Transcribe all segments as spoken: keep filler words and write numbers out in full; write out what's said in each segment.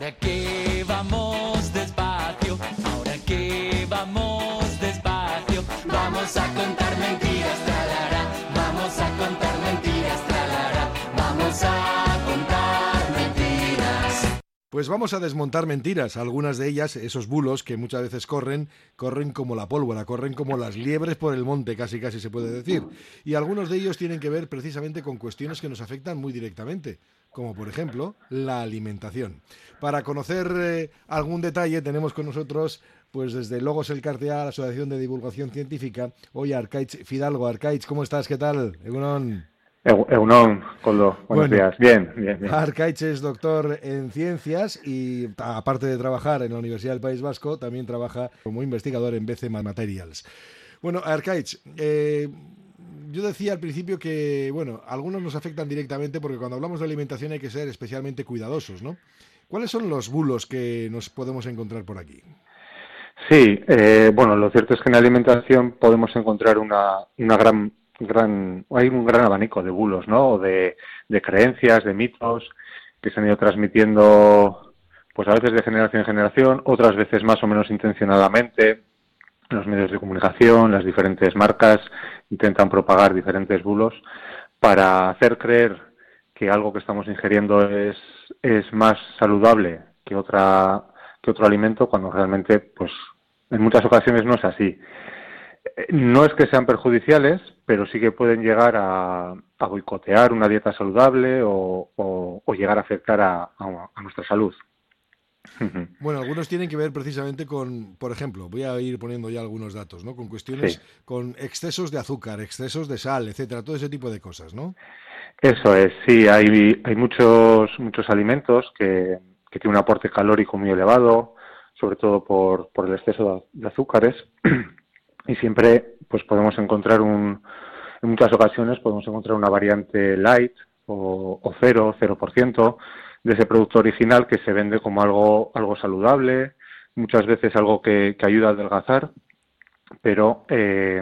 Ahora que vamos despacio, ahora que vamos despacio, vamos a contar mentiras, tralará, vamos a contar mentiras, tralará, vamos a contar mentiras. Pues vamos a desmontar mentiras, algunas de ellas, esos bulos que muchas veces corren, corren como la pólvora, corren como las liebres por el monte, casi casi se puede decir. Y algunos de ellos tienen que ver precisamente con cuestiones que nos afectan muy directamente, como por ejemplo la alimentación. Para conocer eh, algún detalle tenemos con nosotros, pues desde Logos El Cartea, la Asociación de Divulgación Científica, hoy a Arkaitz Fidalgo. Arkaitz, ¿cómo estás? ¿Qué tal? Egunon. Egunon, Koldo, buenos bueno, días. Bien, bien, bien. Arkaitz es doctor en ciencias y, aparte de trabajar en la Universidad del País Vasco, también trabaja como investigador en B C Materials. Bueno, Arkaitz, eh, yo decía al principio que, bueno, algunos nos afectan directamente porque cuando hablamos de alimentación hay que ser especialmente cuidadosos, ¿no? ¿Cuáles son los bulos que nos podemos encontrar por aquí? Sí, eh, bueno, lo cierto es que en la alimentación podemos encontrar una, una gran... gran hay un gran abanico de bulos, ¿no? De, de creencias, de mitos que se han ido transmitiendo, pues a veces de generación en generación, otras veces más o menos intencionadamente. Los medios de comunicación, las diferentes marcas intentan propagar diferentes bulos para hacer creer que algo que estamos ingiriendo es, es más saludable que otra que otro alimento, cuando realmente, pues en muchas ocasiones no es así. No es que sean perjudiciales, pero sí que pueden llegar a, a boicotear una dieta saludable o, o, o llegar a afectar a, a, a nuestra salud. Bueno, algunos tienen que ver precisamente con, por ejemplo, voy a ir poniendo ya algunos datos, ¿no? Con cuestiones, sí. Con excesos de azúcar, excesos de sal, etcétera, todo ese tipo de cosas, ¿no? Eso es, sí, hay, hay muchos, muchos alimentos que, que tienen un aporte calórico muy elevado, sobre todo por, por el exceso de azúcares. Y siempre pues podemos encontrar un, en muchas ocasiones podemos encontrar una variante light o, o cero, cero por ciento de ese producto original que se vende como algo, algo saludable, muchas veces algo que, que ayuda a adelgazar, pero eh,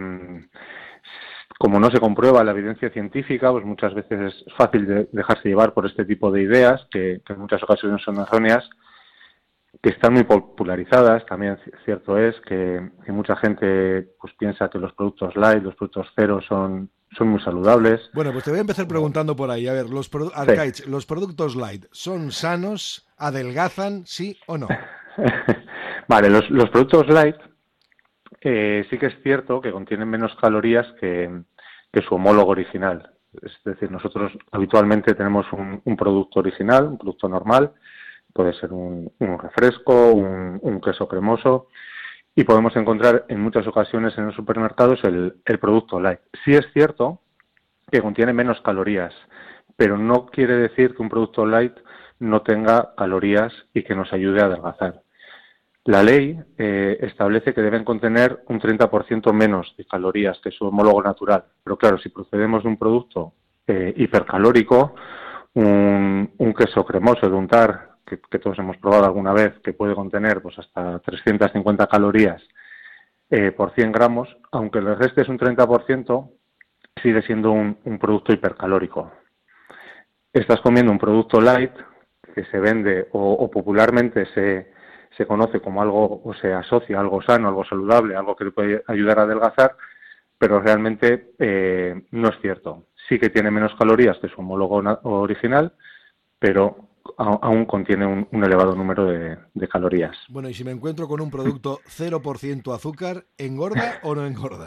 como no se comprueba la evidencia científica, pues muchas veces es fácil de dejarse llevar por este tipo de ideas que, que en muchas ocasiones son erróneas, que están muy popularizadas. También cierto es que, que mucha gente pues piensa que los productos light, los productos cero son, son muy saludables. Bueno, pues te voy a empezar preguntando por ahí. A ver, los produ- Arkaitz, sí. ¿Los productos light son sanos, adelgazan, sí o no? Vale, los, los productos light eh, sí que es cierto que contienen menos calorías que, que su homólogo original. Es decir, nosotros habitualmente tenemos un, un producto original, un producto normal. Puede ser un, un refresco, un, un queso cremoso, y podemos encontrar en muchas ocasiones en los supermercados el, el producto light. Sí es cierto que contiene menos calorías, pero no quiere decir que un producto light no tenga calorías y que nos ayude a adelgazar. La ley eh, establece que deben contener un treinta por ciento menos de calorías que su homólogo natural, pero claro, si procedemos de un producto eh, hipercalórico, un, un queso cremoso de untar, Que, que todos hemos probado alguna vez, que puede contener pues hasta trescientas cincuenta calorías eh, por cien gramos, aunque le restes un treinta por ciento, sigue siendo un, un producto hipercalórico. Estás comiendo un producto light que se vende o, o popularmente se, se conoce como algo, o se asocia a algo sano, algo saludable, algo que le puede ayudar a adelgazar, pero realmente eh, no es cierto. Sí que tiene menos calorías que su homólogo original, pero aún contiene un, un elevado número de, de calorías. Bueno, y si me encuentro con un producto cero por ciento azúcar, ¿engorda o no engorda?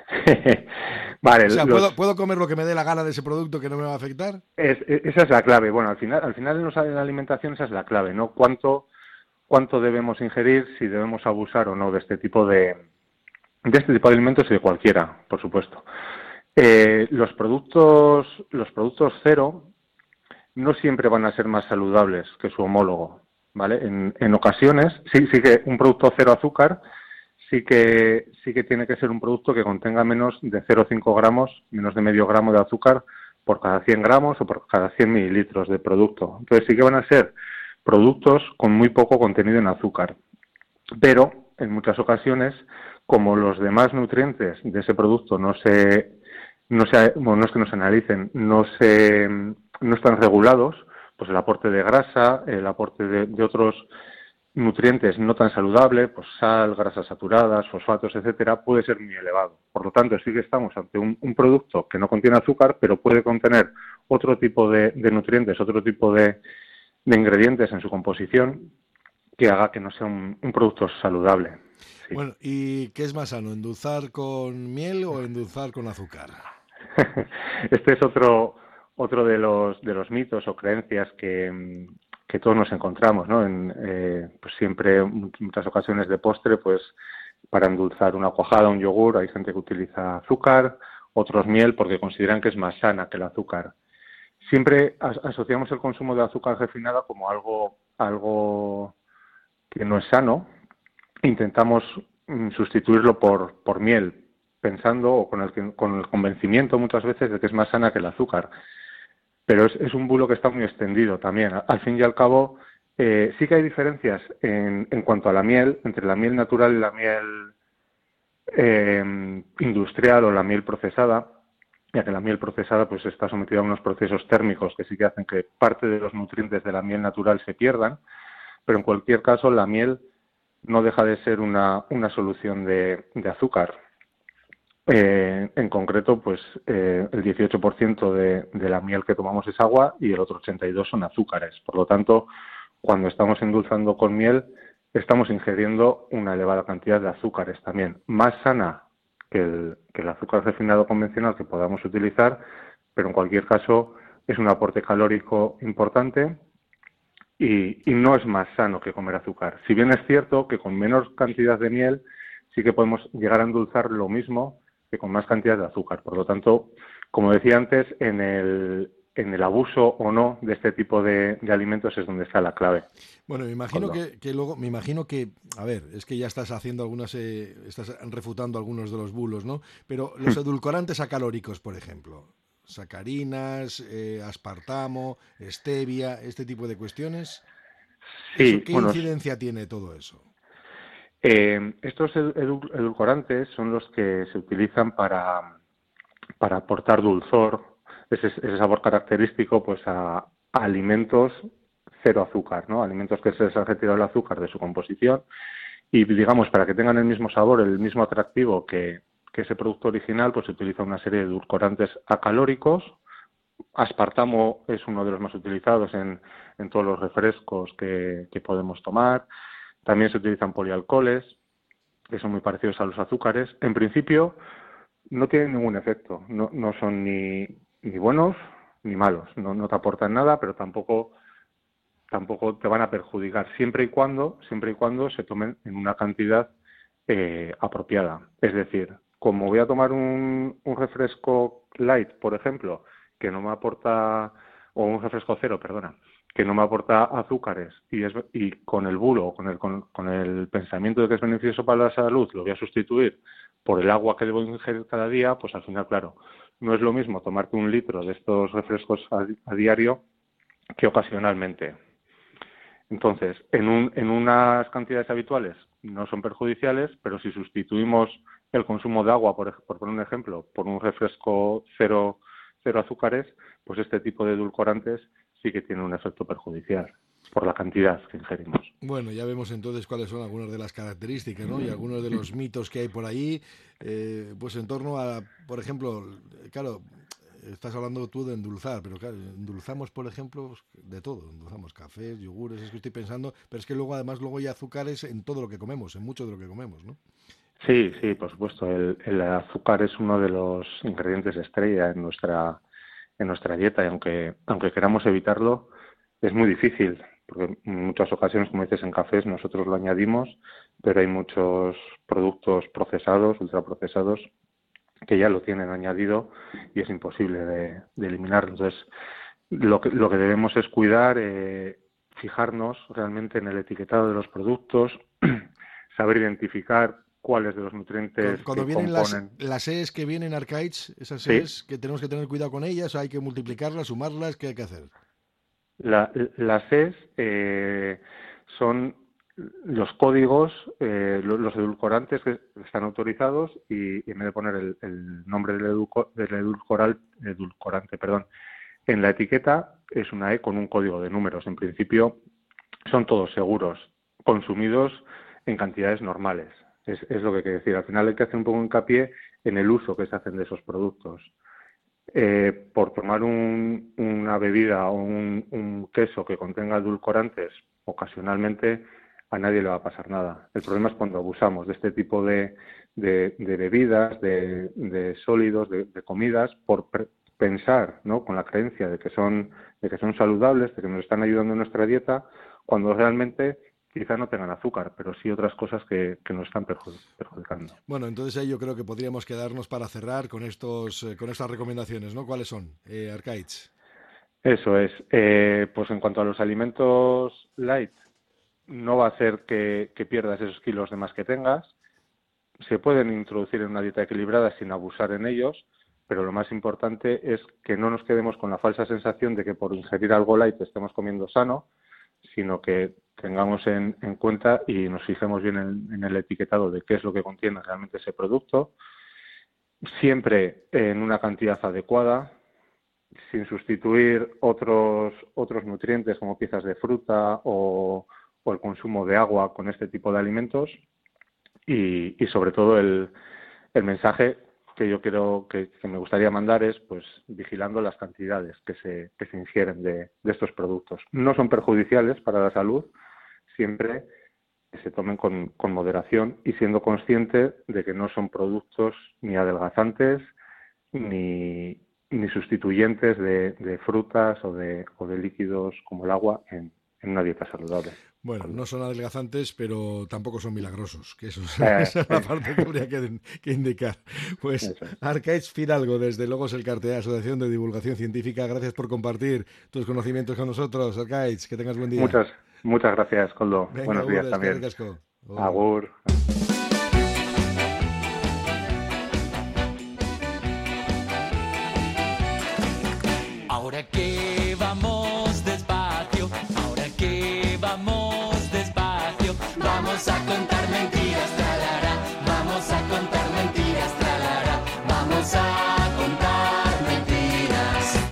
Vale, o sea, los... ¿puedo, ¿puedo comer lo que me dé la gana de ese producto que no me va a afectar? Es, esa es la clave. Bueno, al final, al final en la alimentación esa es la clave, ¿no? ¿Cuánto, cuánto debemos ingerir, si debemos abusar o no de este tipo de, de este tipo de alimentos y de cualquiera, por supuesto. Eh, los productos, los productos cero no siempre van a ser más saludables que su homólogo, ¿vale? En, en ocasiones, sí, sí que un producto cero azúcar sí que sí que tiene que ser un producto que contenga menos de cero coma cinco gramos, menos de medio gramo de azúcar por cada cien gramos o por cada cien mililitros de producto. Entonces sí que van a ser productos con muy poco contenido en azúcar. Pero en muchas ocasiones, como los demás nutrientes de ese producto no se no se, bueno, no es que no se analicen, no se no están regulados, pues el aporte de grasa, el aporte de, de otros nutrientes no tan saludables, pues sal, grasas saturadas, fosfatos, etcétera, puede ser muy elevado. Por lo tanto, sí que estamos ante un, un producto que no contiene azúcar, pero puede contener otro tipo de, de nutrientes, otro tipo de, de ingredientes en su composición que haga que no sea un, un producto saludable. Sí. Bueno, ¿y qué es más sano, endulzar con miel o endulzar con azúcar? Este es otro otro de los de los mitos o creencias que, que todos nos encontramos, ¿no? En, eh, pues siempre, en muchas ocasiones de postre, pues para endulzar una cuajada, un yogur, hay gente que utiliza azúcar, otros miel, porque consideran que es más sana que el azúcar. Siempre as- asociamos el consumo de azúcar refinada como algo algo que no es sano. Intentamos mm, sustituirlo por, por miel, pensando o con el, que- con el convencimiento muchas veces de que es más sana que el azúcar. Pero es, es un bulo que está muy extendido también. A- Al fin y al cabo, eh, sí que hay diferencias en, en cuanto a la miel, entre la miel natural y la miel eh, industrial o la miel procesada, ya que la miel procesada pues está sometida a unos procesos térmicos que sí que hacen que parte de los nutrientes de la miel natural se pierdan, pero en cualquier caso la miel no deja de ser una, una solución de, de azúcar. Eh, en concreto, pues eh, el dieciocho por ciento de, de la miel que tomamos es agua y el otro ochenta y dos por ciento son azúcares. Por lo tanto, cuando estamos endulzando con miel, estamos ingiriendo una elevada cantidad de azúcares también, más sana que el, que el azúcar refinado convencional que podamos utilizar, pero en cualquier caso es un aporte calórico importante y, y no es más sano que comer azúcar. Si bien es cierto que con menos cantidad de miel sí que podemos llegar a endulzar lo mismo que con más cantidad de azúcar. Por lo tanto, como decía antes, en el, en el abuso o no de este tipo de, de alimentos es donde está la clave. Bueno, me imagino Coldo. que, que luego, me imagino que, a ver, es que ya estás haciendo algunas, eh, estás refutando algunos de los bulos, ¿no? Pero los edulcorantes acalóricos, por ejemplo, sacarinas, eh, aspartamo, stevia, este tipo de cuestiones, ¿eso Sí, qué bueno, incidencia tiene todo eso? eh, estos edu- edulcorantes son los que se utilizan para, para aportar dulzor, ese, ese sabor característico, pues a, a alimentos cero azúcar, ¿no? Alimentos que se les ha retirado el azúcar de su composición y, digamos, para que tengan el mismo sabor, el mismo atractivo que, que ese producto original, pues se utiliza una serie de edulcorantes acalóricos. Aspartamo es uno de los más utilizados en, en todos los refrescos que, que podemos tomar. También se utilizan polialcoholes, que son muy parecidos a los azúcares. En principio, no tienen ningún efecto. No, no son ni, ni buenos ni malos. No, no te aportan nada, pero tampoco tampoco te van a perjudicar, siempre y cuando siempre y cuando se tomen en una cantidad eh, apropiada. Es decir, como voy a tomar un, un refresco light, por ejemplo, que no me aporta, o un refresco cero, perdona, que no me aporta azúcares y, es, y con el bulo, con el, con, con el pensamiento de que es beneficioso para la salud, lo voy a sustituir por el agua que debo ingerir cada día, pues al final, claro, no es lo mismo tomarte un litro de estos refrescos a, a diario que ocasionalmente. Entonces, en, un, en unas cantidades habituales no son perjudiciales, pero si sustituimos el consumo de agua, por, por poner un ejemplo, por un refresco cero, cero azúcares, pues este tipo de edulcorantes sí que tienen un efecto perjudicial por la cantidad que ingerimos. Bueno, ya vemos entonces cuáles son algunas de las características, ¿no? Y algunos de los mitos que hay por ahí, eh, pues en torno a, por ejemplo, claro, estás hablando tú de endulzar, pero claro, endulzamos, por ejemplo, de todo, endulzamos cafés, yogures, es que estoy pensando, pero es que luego además luego hay azúcares en todo lo que comemos, en mucho de lo que comemos, ¿no? Sí, sí, por supuesto. El, el azúcar es uno de los ingredientes estrella en nuestra en nuestra dieta y aunque aunque queramos evitarlo es muy difícil porque en muchas ocasiones, como dices, en cafés nosotros lo añadimos, pero hay muchos productos procesados, ultraprocesados que ya lo tienen añadido y es imposible de, de eliminarlo. Entonces, lo que lo que debemos es cuidar, eh, fijarnos realmente en el etiquetado de los productos, saber identificar cuáles de los nutrientes Cuando, cuando que vienen las, componen. las E's que vienen arcades, esas Sí, E's que tenemos que tener cuidado con ellas, hay que multiplicarlas, sumarlas, ¿qué hay que hacer? la, las E S eh, son los códigos, eh, lo- los edulcorantes que están autorizados y, y en vez de poner el, el nombre del, edulco- del edulcoral, edulcorante, perdón, En la etiqueta es una E con un código de números. En principio son todos seguros, consumidos en cantidades normales. Es, es lo que hay que decir. Al final hay que hacer un poco hincapié en el uso que se hacen de esos productos. Eh, por tomar un, una bebida o un, un queso que contenga edulcorantes, ocasionalmente a nadie le va a pasar nada. El problema es cuando abusamos de este tipo de, de, de bebidas, de, de sólidos, de, de comidas, por pre- pensar, ¿no?, con la creencia de que son de que son saludables, de que nos están ayudando en nuestra dieta, cuando realmente quizá no tengan azúcar, pero sí otras cosas que, que nos están perjudicando. Bueno, entonces ahí yo creo que podríamos quedarnos para cerrar con estos eh, con estas recomendaciones, ¿no? ¿Cuáles son, eh, Arcaich? Eso es. Eh, pues en cuanto a los alimentos light, no va a hacer que, que pierdas esos kilos de más que tengas. Se pueden introducir en una dieta equilibrada sin abusar en ellos, pero lo más importante es que no nos quedemos con la falsa sensación de que por ingerir algo light estemos comiendo sano, sino que tengamos en, en cuenta y nos fijemos bien en, en el etiquetado de qué es lo que contiene realmente ese producto, siempre en una cantidad adecuada, sin sustituir otros otros nutrientes como piezas de fruta o, o el consumo de agua con este tipo de alimentos, y, y sobre todo el, el mensaje que yo quiero que, que me gustaría mandar es pues vigilando las cantidades que se que se ingieren de, de estos productos. No son perjudiciales para la salud, siempre que se tomen con, con moderación y siendo consciente de que no son productos ni adelgazantes ni, ni sustituyentes de, de frutas o de, o de líquidos como el agua en, en una dieta saludable. Bueno, no son adelgazantes, pero tampoco son milagrosos, que eso es, eh, esa es la parte que habría que, que indicar. Pues Arcaich Fidalgo, desde Logos El Cartea, Asociación de Divulgación Científica, gracias por compartir tus conocimientos con nosotros. Arcaich, que tengas buen día. Muchas, muchas gracias, Coldo. Venga, buenos días agur, también. Agur. Agur. Ahora que vamos despacio, ahora que vamos despacio, vamos a contar.